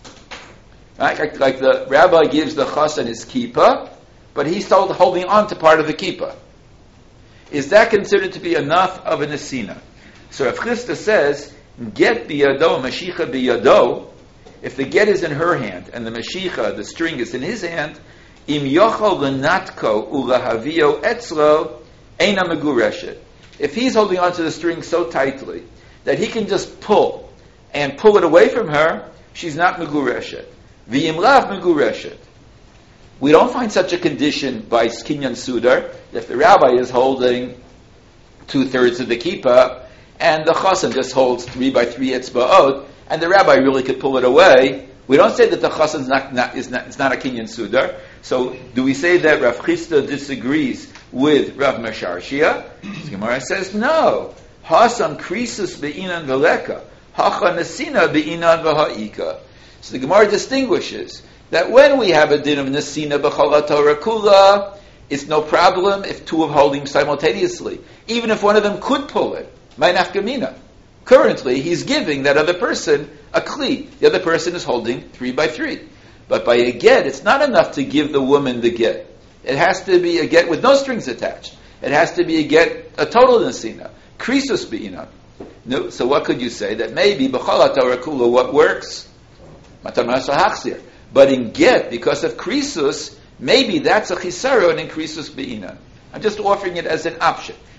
Speaker 1: Right? Like the rabbi gives the chassan his kippah, but he's still holding on to part of the kippah. Is that considered to be enough of a nesina? So Rav Chisda says, get biyado, mashicha biyado, if the get is in her hand, and the mashicha, the string, is in his hand, im yochol l'natko ulahavio etzlo, eina megureshet. If he's holding onto the string so tightly that he can just pull it away from her, she's not megureshet. V'im lav megureshet. We don't find such a condition by Kinyan Sudar, if the rabbi is holding 2/3 of the kippah, and the chassan just holds 3 by 3 etzba'ot, and the rabbi really could pull it away. We don't say that the chassan is not a Kinyan Sudar. So do we say that Rav Chisda disagrees with Rav Mesharshia? The Gemara says no. Hasam krisus be'inan veleka, hacha nesina be'inan v'ha'ika. So the Gemara distinguishes that when we have a din of nesina b'chol HaTorah kula, it's no problem if 2 are holding simultaneously, even if one of them could pull it. My nafkamina. Currently, he's giving that other person a kli. The other person is holding 3 by 3. But by a get, it's not enough to give the woman the get. It has to be a get with no strings attached. It has to be a total nesina. Krisus be'ina. No, so what could you say? That maybe b'chol HaTorah kula, what works? Matan Masa Hachzir. But in get, because of krisus, maybe that's a chisaron in krisus be'ina. I'm just offering it as an option.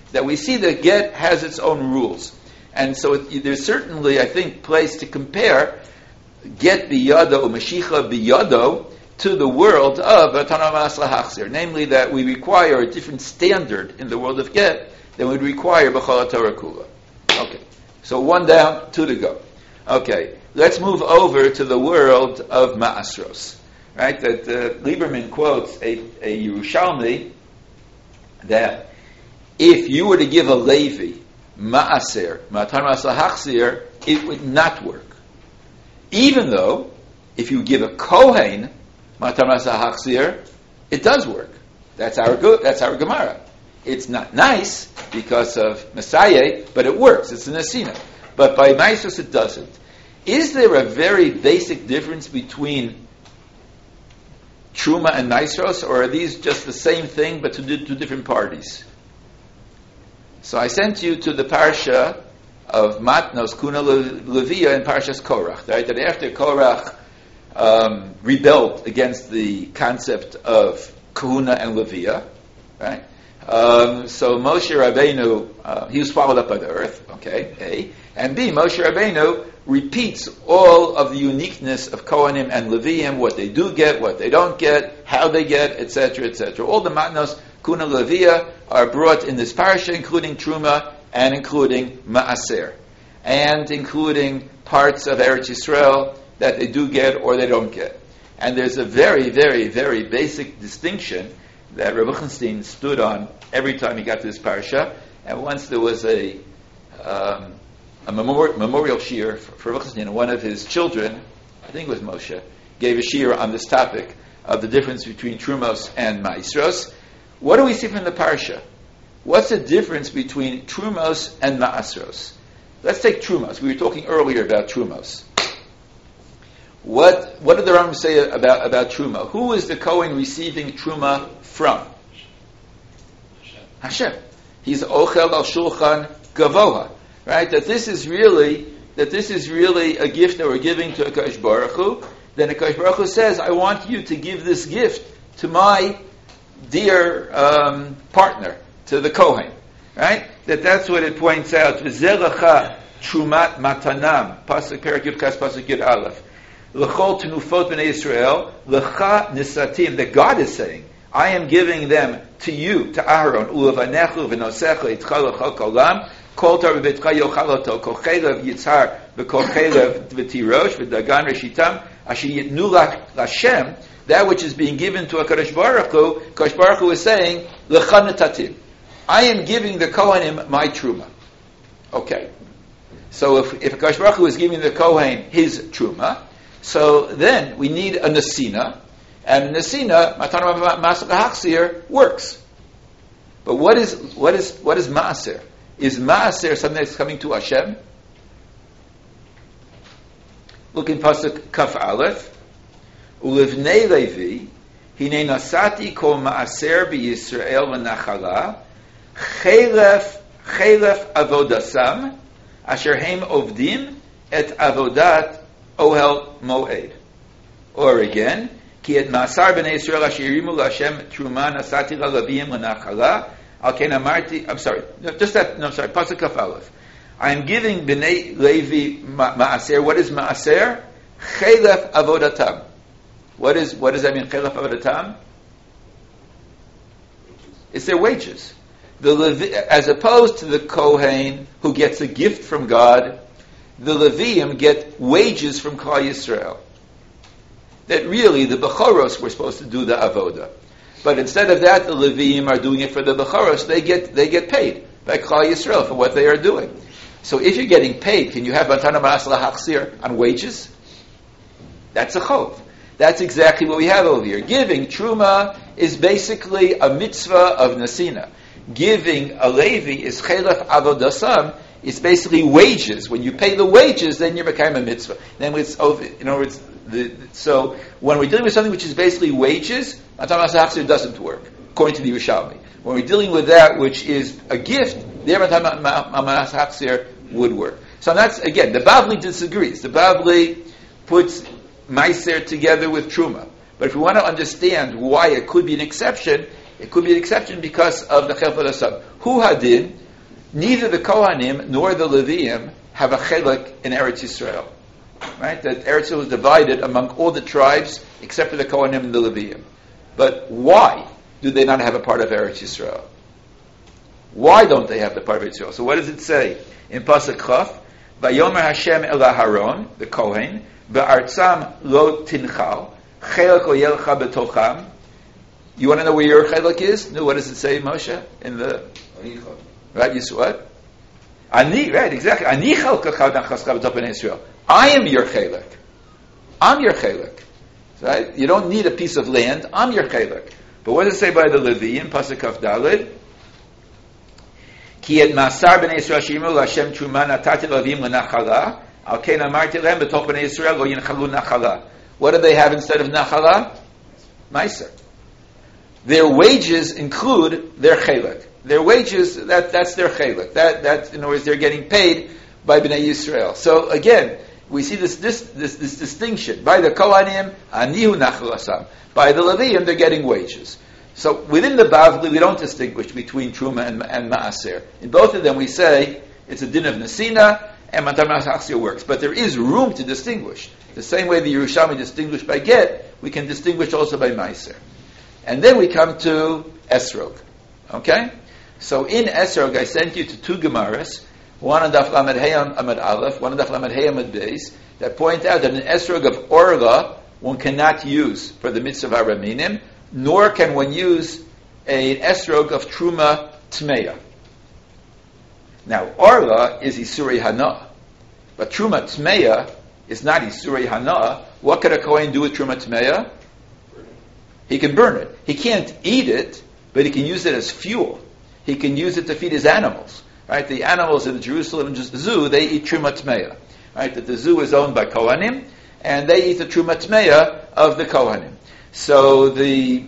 Speaker 1: that we see that get has its own rules. And so there's certainly, I think, place to compare get biyado, mashicha biyado, to the world of Atana Masla Hachzir. Namely, that we require a different standard in the world of get than we'd require B'chol Torah Kula. Okay. So one down, two to go. Okay. Let's move over to the world of Ma'asros. Right? That Lieberman quotes a Yerushalmi that if you were to give a Levi Ma'aser, Matan Masla Hachzir, it would not work. Even though, if you give a Kohen Matan Masla Hachzir, it does work. That's our Gemara. It's not nice because of Messiah, but it works. It's a Nesina. But by Maisos it doesn't. Is there a very basic difference between Truma and Naisros, or are these just the same thing but to two different parties? So I sent you to the parsha of Matnos, Kuna Levia, and Parshas Korach. Right? That after Korach rebelled against the concept of Kuna and Levia, right? So Moshe Rabbeinu, he was swallowed up by the earth, okay, A. And B, Moshe Rabbeinu repeats all of the uniqueness of Kohanim and Leviim, what they do get, what they don't get, how they get, etc., etc. All the Matnos, Kuna Levia, are brought in this parasha, including Truma and including Ma'aser, and including parts of Eretz Yisrael that they do get or they don't get. And there's a very, very, very basic distinction that Reb Lichtenstein stood on every time he got to this parasha. And once there was a memorial shiur for Reb Lichtenstein, and one of his children, I think it was Moshe, gave a shiur on this topic of the difference between Trumos and Ma'asros. What do we see from the parsha? What's the difference between Trumos and Ma'asros? Let's take Trumos. We were talking earlier about Trumos. What did the Rambam say about Truma? Who is the Kohen receiving Truma from? Hashem. He's Ochel al Shulchan Gavoha. Right? That this is really a gift that we're giving to HaKadosh Baruch Hu. Then HaKadosh Baruch Hu says, I want you to give this gift to my dear partner, to the Kohen. Right? That's what it points out. V'zelacha Trumat Matanam. Pasuk Perak Yud Ches Pasuk Yud Aleph. L'chol tenufot b'nei Yisrael, l'cha nisatim, that God is saying, I am giving them to you, to Aaron, u'levanechu v'nosecha itcha l'chol kolam, kol tar v'betcha yochaloto, kol chelev yitzhar, v'kol chelev v'tirosh, v'dagan reshitam, asher yitnu l'Hashem, that which is being given to HaKadosh Baruch Hu is saying, l'cha nitatim, I am giving the Kohanim my truma. Okay. So if HaKadosh Baruch Hu is giving the Kohen his truma, so then we need a Nesina, and Nesina, Matan Masla Hachzir, works. But what is Maaser? Is Maaser something that's coming to Hashem? Look in Pasuk Kaf Aleph. Ulivnei Levi, Hine nasati kol Maaser b'Yisrael v'nachala, Chelef avodasam, asher heim ovdim et avodat Ohel Moed. Or again, Ki et Masar b'nei Yisrael asher yirimu l'Hashem truma nasati l'Levim l'nachala, al ken amarti, Pasuk Kaf Aleph. I am giving b'nei Levi Ma'aser. What is Ma'aser? Chelef avodatam. What does that mean, Chelef avodatam? It's their wages. As opposed to the Kohen who gets a gift from God, the Leviim get wages from Klal Yisrael. That really the Bechoros were supposed to do the avoda, but instead of that, the Leviim are doing it for the Bechoros. They get paid by Klal Yisrael for what they are doing. So if you're getting paid, can you have Matana Masla Hachzir on wages? That's a chov. That's exactly what we have over here. Giving Truma is basically a mitzvah of Nesina. Giving a Levi is Chelef Avodasam. It's basically wages. When you pay the wages, then you become a mitzvah. Then it's over. In other words, so when we're dealing with something which is basically wages, Matan Masla Hachzir doesn't work, according to the Yerushalmi. When we're dealing with that which is a gift, there Matan Masla Hachzir would work. So that's, again, the Bavli disagrees. The Bavli puts Meiser together with Truma. But if we want to understand why it could be an exception, It could be an exception because of the Chilpot Asab. Hu Hadin, neither the Kohanim nor the Leviim have a chelik in Eretz Yisrael. Right? That Eretz Yisrael was divided among all the tribes except for the Kohanim and the Leviim. But why do they not have a part of Eretz Yisrael? Why don't they have the part of Eretz Yisrael? So what does it say in Pasuk Chaf? Vayomer Hashem el Aharon, the Kohen, be'artzam lo tinchal, chelak lo yelcha betocham. You want to know where your chelak is? No, what does it say, Moshe? In the right, you see what? Ani, right, exactly. Ani chelkacha nachascha b'topin Israel. I am your chelak. I'm your chelak. Right? You don't need a piece of land. I'm your chelak. But what does it say by the Levi in Pasuk Kaf Daled? Ki et masar b'nei Yisrael sheimu l'Hashem truma natati l'Levim l'nachala al kein amarti lehem b'top b'nei Yisrael lo yinchalu nachala. What do they have instead of nachala? Meiser. Their wages include their chelak. Their wages, that's their chelak. That in other words, they're getting paid by Bnei Yisrael. So again, we see this distinction. By the Kohanim, anihu nachal asam. By the Leviim, they're getting wages. So within the Bavli, we don't distinguish between Truma and Maaser. In both of them, we say it's a din of Nesina, and Matar Ma'asir works. But there is room to distinguish. The same way the Yerushalmi distinguished by Get, we can distinguish also by Maaser. And then we come to Esrog. Okay? So in Esrog, I sent you to two Gemaras, one on Daf Lamed Hey Amud Aleph, one on Daf Lamed Hey Amud Beis, that point out that an Esrog of Orla, one cannot use for the mitzvah of Araminim, nor can one use an esrog of Truma Tmeya. Now, Orla is Isurei Hana, but Truma Tmeya is not Isurei Hana. What could a Kohen do with Truma Tmeya? He can burn it. He can't eat it, but he can use it as fuel. He can use it to feed his animals. Right? The animals in the Jerusalem zoo, they eat Truma Tmeya. Right? That the zoo is owned by Kohanim, and they eat the Truma Tmeya of the Kohanim. So the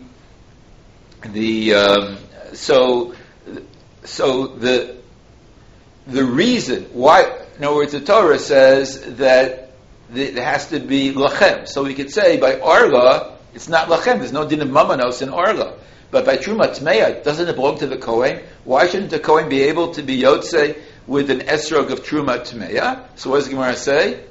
Speaker 1: reason why, in other words, the Torah says that there has to be lachem. So we could say by Orla, it's not lachem. There's no din of mamanos in Orla. But by Truma Tmeya, doesn't it belong to the Kohen? Why shouldn't the Kohen be able to be Yotze with an esrog of Truma Tmeya? So what does the Gemara say?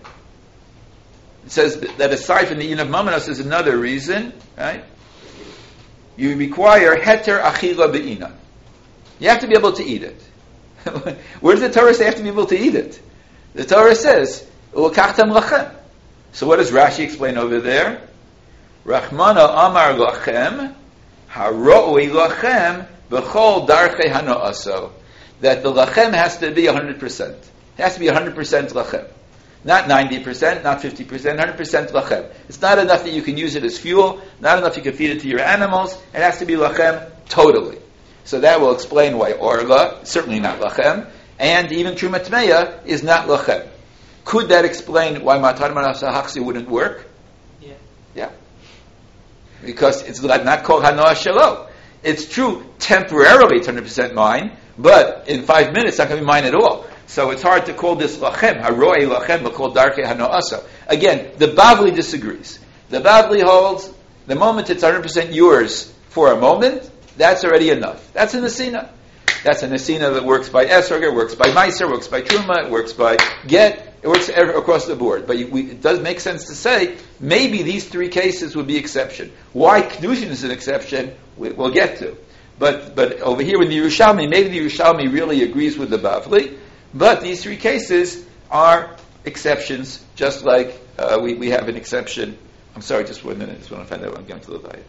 Speaker 1: It says that aside from the yin of mamanos, there's another reason, right? You require heter achila be'ina. You have to be able to eat it. Where does the Torah say you have to be able to eat it? The Torah says, u'lakachtam lachem. So what does Rashi explain over there? Rachmana amar lachem, haro'ui lachem, b'chol darchei hano'aso. That the lachem has to be 100%. It has to be 100% lachem. Not 90%, not 50%, 100% lachem. It's not enough that you can use it as fuel, not enough you can feed it to your animals, it has to be lachem totally. So that will explain why Orla, certainly not lachem, and even Truma Tmeya is not lachem. Could that explain why Matar Manasa Haksi wouldn't work? Yeah. Because it's not called Hanoah Shelo. It's true, temporarily it's 100% mine, but in 5 minutes it's not going to be mine at all. So it's hard to call this lachem, haro'ei lachem, but called darkei hano'asa. Again, the Bavli disagrees. The Bavli holds, the moment it's 100% yours for a moment, that's already enough. That's a Nesina. That's a Nesina that works by Esrog, it works by Meiser, works by Truma, it works by Get, it works across the board. But it does make sense to say, maybe these three cases would be exception. Why Kedushin is an exception, we'll get to. But over here in the Yerushalmi, maybe the Yerushalmi really agrees with the Bavli, but these three cases are exceptions, just like we have an exception. I'm sorry, just 1 minute. I just want to find out what I'm going to Levi.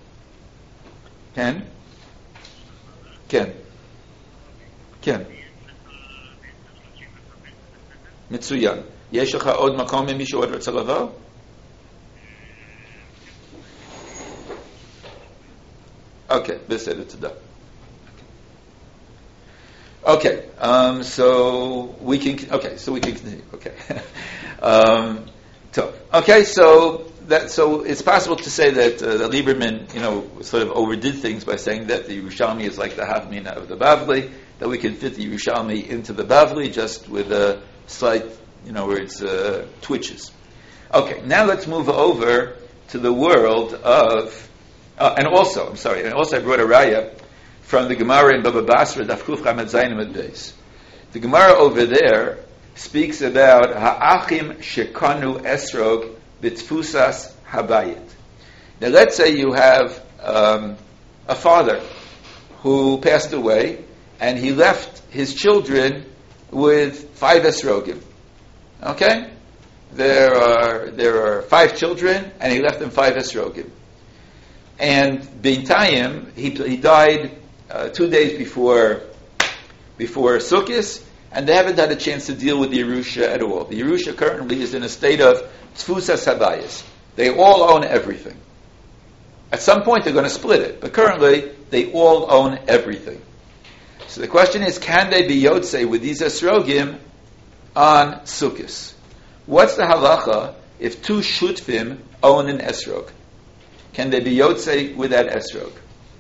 Speaker 1: Ken? מצוין. יש לך עוד מקום ממישהו עוד רוצה לבוא? Okay, בסדר, תודה. Okay, so we can continue. Okay. So it's possible to say that Lieberman, sort of overdid things by saying that the Yerushalmi is like the Havmina of the Bavli, that we can fit the Yerushalmi into the Bavli just with a slight, where it's twitches. Okay, now let's move over to the world of, and also I brought a raya from the Gemara in Baba Basra, Daf Kuf Chamed Zayin Amud Beis. The Gemara over there speaks about ha'achim shekanu esrog b'tfusas habayit. Now let's say you have a father who passed away, and he left his children with 5 esrogim. Okay? There are 5 children, and he left them 5 esrogim. And Bintayim, he died 2 days before Sukkot, and they haven't had a chance to deal with the Yerusha at all. The Yerusha currently is in a state of tfusas habayis. They all own everything. At some point they're going to split it, but currently they all own everything. So the question is, can they be yotzei with these esrogim on Sukkot? What's the halacha if 2 shutfim own an esrog? Can they be yotzei with that esrog?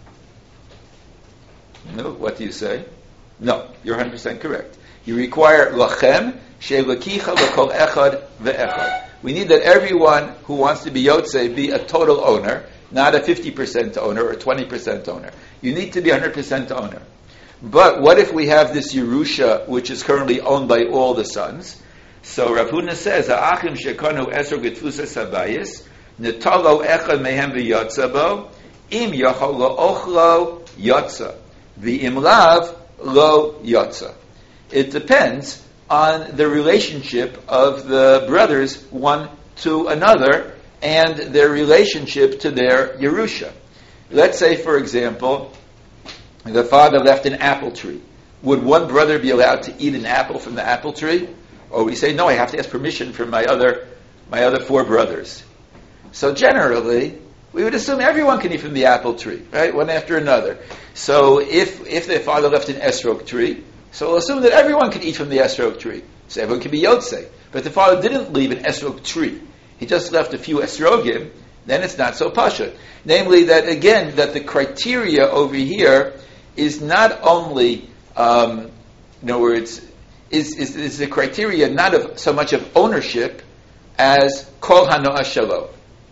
Speaker 1: No. What do you say? No. You're 100% correct. You require lachem she'elakicha l'kol echad ve'echad. We need that everyone who wants to be yotzei be a total owner, not a 50% owner or 20% owner. You need to be 100% owner. But what if we have this Yerusha, which is currently owned by all the sons? So Rav Huna says, ha'achim shekanu esrog b'tfusas habayis, netalo echad mehem v'yotza bo, im yachol lo yotza, v'im lav lo yotza. It depends on the relationship of the brothers one to another and their relationship to their Yerusha. Let's say, for example, the father left an apple tree. Would one brother be allowed to eat an apple from the apple tree? Or we say, no, I have to ask permission from my other 4 brothers. So generally, we would assume everyone can eat from the apple tree, right? One after another. So if their father left an esrog tree, so we'll assume that everyone can eat from the esrog tree. So everyone can be yotzei. But if the father didn't leave an esrog tree, he just left a few esrogim, then it's not so pashut. Namely, that again, that the criteria over here is not only, in other words, is the criteria not of so much of ownership as kol hanoah shelo.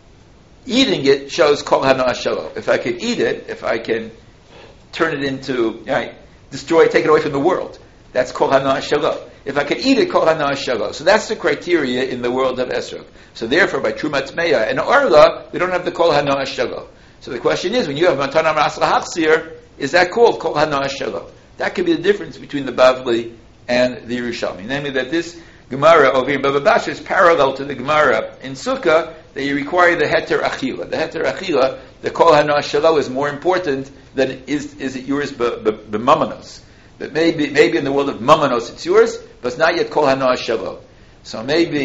Speaker 1: Eating it shows kol hanoah shelo. If I can eat it, if I can turn it into, destroy it, take it away from the world, that's kol hanoah shelo. If I can eat it, kol hanoah shelo. So that's the criteria in the world of esrog. So therefore, by Trumat Meya and Orla, we don't have the kol hanoah shelo. So the question is, when you have matana ma'asla hachsir, is that called kol hanoah shelo? That could be the difference between the Bavli and the Yerushalmi. Namely, that this Gemara over here in Baba Basra is parallel to the Gemara in Sukkah, that you require the heter achila. The heter achila, the kol hanoah shelo, is more important than is it yours b'mamanos. That maybe in the world of mamanos it's yours, but it's not yet kol hanoah shelo. So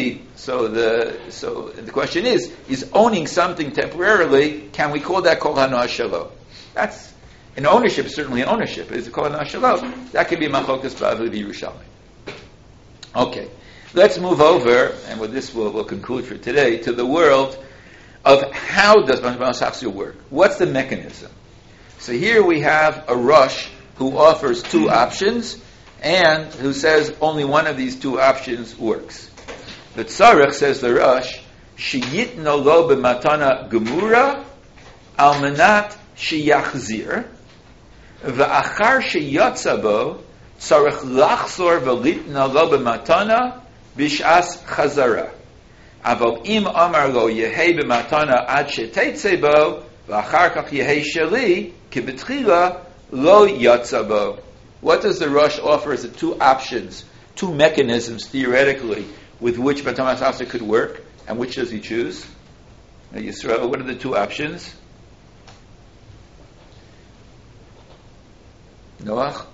Speaker 1: the question is owning something temporarily, can we call that kol hanoah shelo? That's in ownership, certainly in ownership. Is it kol hanoah shelo? That could be machokas ba'avli v'Yerushalmi. Okay, let's move over, and with this we'll conclude for today, to the world of how does Manos Hachzir work? What's the mechanism? So here we have a Rosh who offers 2 options, and who says only one of these 2 options works. The Tzarech, says the Rosh, sheyitno lo b'matana gemura al menat sheyachzir v'achar sheyatza bo tzarech lachzor v'litno lo b'matana b'shas chazara. Aval im amar lo yehei b'matana ad sheteitze bo v'achar kach yehei sheli ki b'tchila lo yatza bo. What does the Rosh offer as the 2 options, 2 mechanisms theoretically with which Manos Hachzir could work, and which does he choose? Now, Yisrael, what are the 2 options? Noach?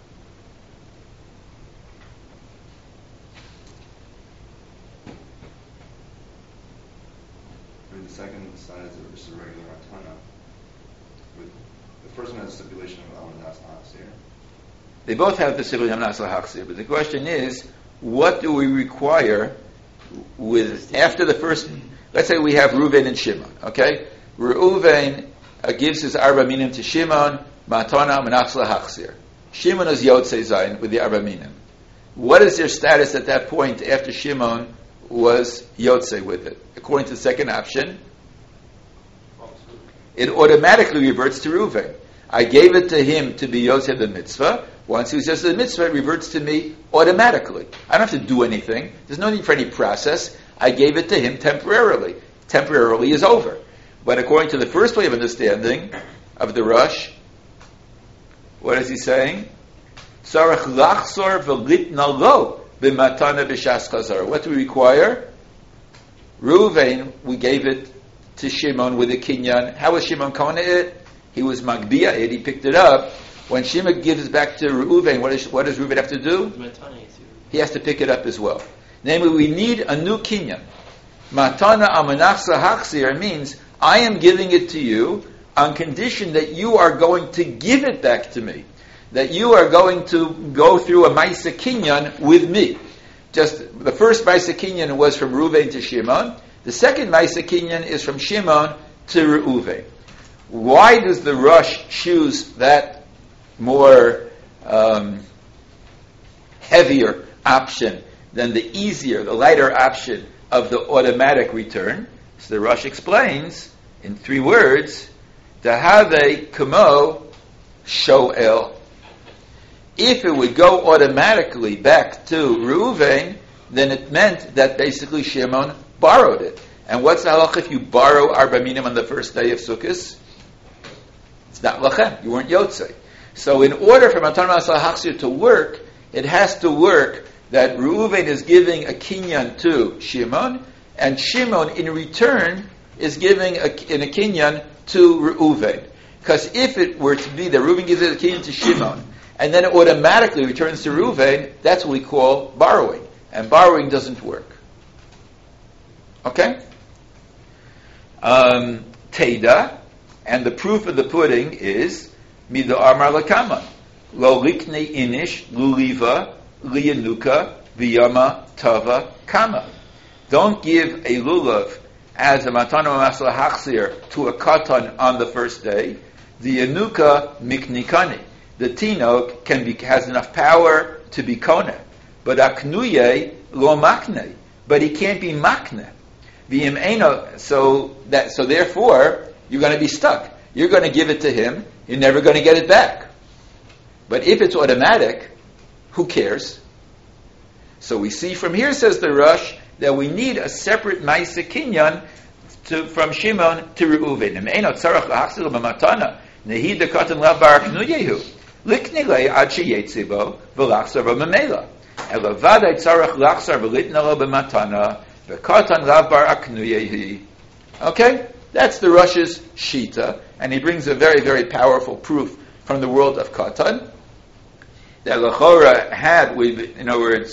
Speaker 2: The second side is just a regular matana. The first one has a stipulation of Manos Hachzir.
Speaker 1: They both have the stipulation of Manos Hachzir, but the question is, what do we require with after the first? Let's say we have Reuven and Shimon. Okay, Reuven gives his arba minim to Shimon, matana Manos Hachzir. Shimon is yotzei zayin with the arba minim. What is their status at that point after Shimon was yotzei with it? According to the second option, it automatically reverts to Reuven. I gave it to him to be Yosef the mitzvah. Once he was just the mitzvah, it reverts to me automatically. I don't have to do anything. There's no need for any process. I gave it to him temporarily. Temporarily is over. But according to the first way of understanding of the Rosh, what is he saying? Sarach lachzor v'litna lo b'matana b'shas chazar. What do we require? Reuven, we gave it to Shimon with a kinyan. How was Shimon kona it? He was magbiya it. He picked it up. When Shimon gives it back to Reuven, what does Reuven have to do? He has to pick it up as well. Namely, we need a new kinyan. Matana amanachsa hachzir means I am giving it to you on condition that you are going to give it back to me. That you are going to go through a Maisa Kinyan with me. Just the first Maisa Kinyan was from Reuven to Shimon. The second Maisa Kinyan is from Shimon to Reuven. Why does the Rosh choose that more heavier option than the easier, the lighter option of the automatic return? So the Rosh explains in 3 words, Dahave Kamo Shoel. If it would go automatically back to Reuven, then it meant that basically Shimon borrowed it. And what's the halach if you borrow Arba Minim on the first day of Sukkot? It's not lachem. You weren't Yotzei. So in order for Matan Masal Haksir to work, it has to work that Reuven is giving a kinyan to Shimon, and Shimon in return is giving a kinyan to Reuven. Because if it were to be that Reuven gives a kinyan to Shimon, and then it automatically returns to Reuven, that's what we call borrowing. And borrowing doesn't work. Okay? Teda, and the proof of the pudding is Mida Amar Lakama. Lo likne inish luliva liyanuka v'yama tava kama. Don't give a lulav as a matana masla hachzir to a katan on the first day. The yanuka miknikani. The tinok has enough power to be kone, but aknuye lo makne. But he can't be makne. So therefore you're going to be stuck. You're going to give it to him. You're never going to get it back. But if it's automatic, who cares? So we see from here, says the Rosh, that we need a separate Maisa Kinyan from Shimon to Reuven. Okay? That's the Rosh's Shita, and he brings a very, very powerful proof from the world of Katan, that Lachora, had we been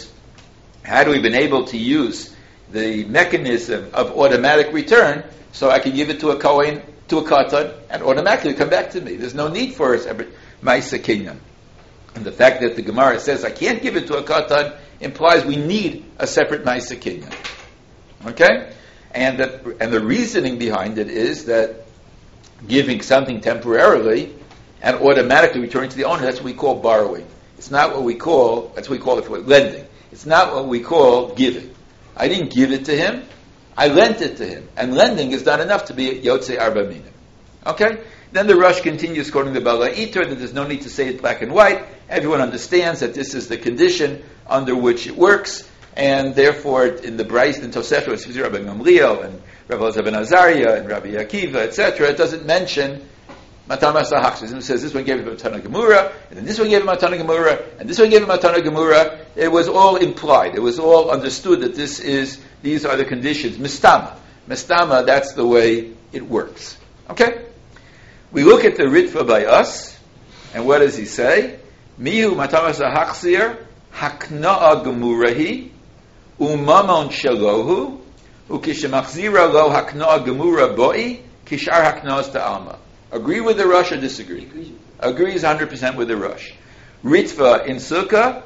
Speaker 1: able to use the mechanism of automatic return, so I can give it to a Kohen, to a Katan, and automatically come back to me. There's no need for a separate Maisa Kinyan. And the fact that the Gemara says I can't give it to a Katan implies we need a separate Maisa Kinyan. Okay? And the reasoning behind it is that giving something temporarily and automatically returning to the owner, that's what we call borrowing. It's not what we call, that's what we call it for lending. It's not what we call giving. I didn't give it to him, I lent it to him. And lending is not enough to be Yotzei Arba Minim. Okay? Then the Rosh continues quoting the Bala Itur that there's no need to say it black and white. Everyone understands that this is the condition under which it works. And therefore, in the Bryce and Tosefta, it's Rabbi Gamliel and Rabbi Elazar ben Azariah and Rabbi Akiva, etc. It doesn't mention Matan Masal Hachzir. It says this one gave him Matana Gemura, and then this one gave him Matana Gemura, and this one gave him Matana Gemura. It was all implied. It was all understood that these are the conditions. Mistama, that's the way it works. Okay? We look at the Ritva by us, and what does he say? Mihu Matan Masal Hachzir Hakna'a Gemurahi Umamon Shalohu Ukishemachzira Lo Hakna'a Gemura Boi Kishar Hakna'as Ta'alma. Agree with the Rosh or disagree? Agrees 100% with the Rosh. Ritva in Sukkah,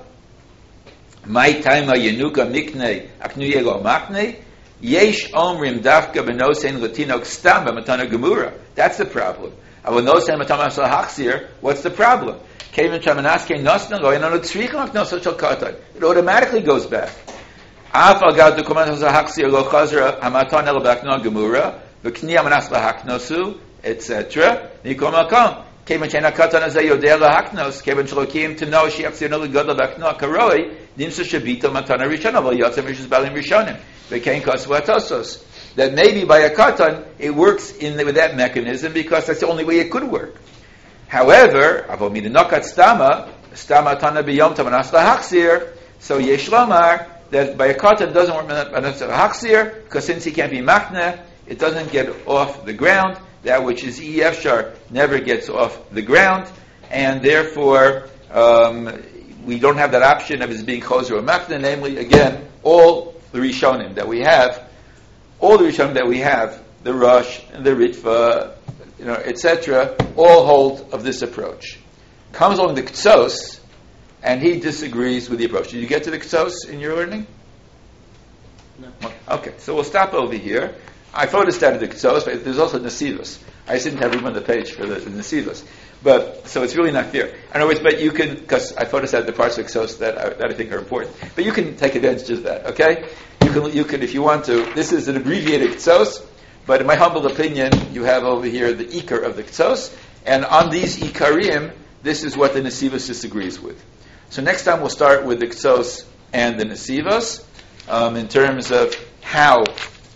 Speaker 1: my taima yenuka mikne aknuye lo makne, yesh omrim dafka benosein latinok stam b'matana gemura. That's the problem. Avanosein matana masal hachzir. What's the problem? It automatically goes back. Af agad the command masal hachzir lo chazra hamatan el b'akna gemura v'kniya manas lahaknosu, etc. Kevan she'en hakatan hazeh yodeh lahaknos, kevan shlokim to know she'achzirno legodol v'akno akaroi, nimsa shabita matana rishona, v'al yatzem rishus balim rishonim, v'kein kosvu atosos. That maybe by a katan, it works with that mechanism because that's the only way it could work. However, avol midinokat stama tana b'yom tamanas lahachzir, so yesh lomar, that by a katan doesn't work manas lahachzir, because since he can't be machne, it doesn't get off the ground. That which is efshar never gets off the ground, and therefore we don't have that option of his being choser or machne. Namely, again, all the rishonim that we have, the Rosh and the Ritva, etc., all hold of this approach. Comes along the Ktsos, and he disagrees with the approach. Did you get to the Ktsos in your learning?
Speaker 3: No.
Speaker 1: Okay, so we'll stop over here. I photostated the Ktsos, but there's also Nesivos. I just didn't have room on the page for the Nesivos. But, so it's really not there. In other words, but you can, because I photostated the parts of Ktsos that I think are important. But you can take advantage of that, okay? You can, if you want to. This is an abbreviated Ktsos, but in my humble opinion, you have over here the Ikar of the Ktsos, and on these Ikarim, this is what the Nesivos disagrees with. So next time we'll start with the Ktsos and the Nesivos, in terms of how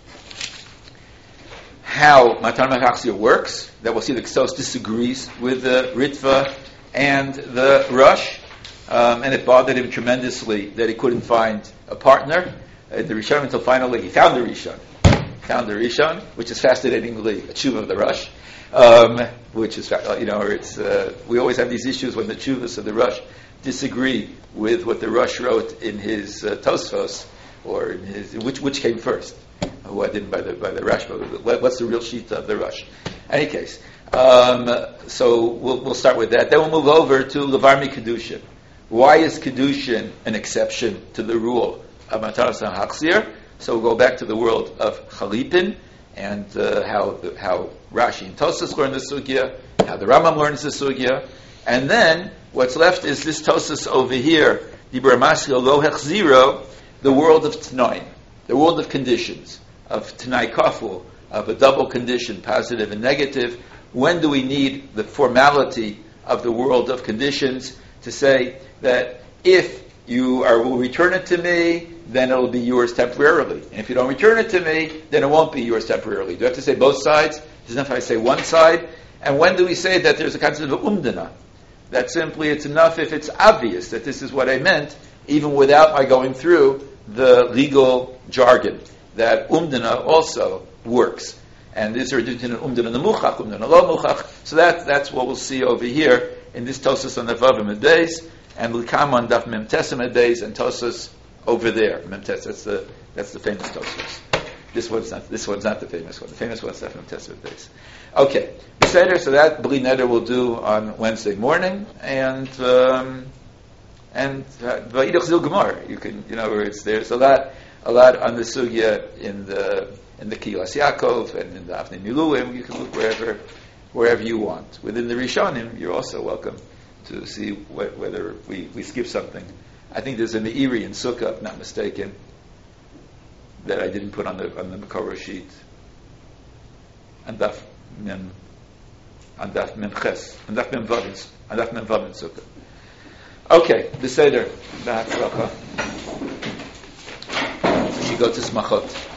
Speaker 1: Matan Machachzir works, that we'll see the Ktsos disagrees with the Ritva and the Rosh, and it bothered him tremendously that he couldn't find a partner at the Rishon until finally he found the Rishon, which is fascinatingly a tshuva of the Rosh, which is, we always have these issues when the tshuvas of the Rosh disagree with what the Rosh wrote in his Tosfos, or in his, which came first. Who I didn't by the Rashba. What's the real sheet of the Rosh? Any case, so we'll start with that. Then we'll move over to Levarmi Kedushin. Why is Kedushin an exception to the rule of Mataras HaChzir? So we'll go back to the world of Chalipin and how Rashi and Tosas learn the sugya, how the Rambam learns the sugya, and then what's left is this Tosas over here, Dibur Masio Lo Hechziro, the world of Tnoim, the world of conditions, of Tanai Kaful, of a double condition, positive and negative. When do we need the formality of the world of conditions to say that if you will return it to me, then it will be yours temporarily. And if you don't return it to me, then it won't be yours temporarily. Do I have to say both sides? Is enough if I say one side? And when do we say that there's a concept of umdana? That simply it's enough if it's obvious that this is what I meant, even without my going through the legal jargon. That umdana also works. And this is between umdana nemuchach, umdana lo muchach. So that's what we'll see over here in this Tosas on the Vavim Days, and L'kam on Daf Mem Tesem Days, and Tosas over there. Mem Tes, that's the famous Tosas. This one's not the famous one. The famous one's Daf Mem Tesem Days. Okay, Seder. So that Bli Neder we'll do on Wednesday morning, and Vayidach Zil Gemar. You can, there's a lot on the sugya in the Kilas Yaakov and in the Avnei Miluim. You can look wherever you want. Within the Rishonim, you're also welcome to see whether we skip something. I think there's a Meiri in Sukkah, if not mistaken, that I didn't put on the Makara sheet. And Daf Mem Ches, and Daf Mem Vavin Sukkah. Okay, the Seder. So she goes to Smachot.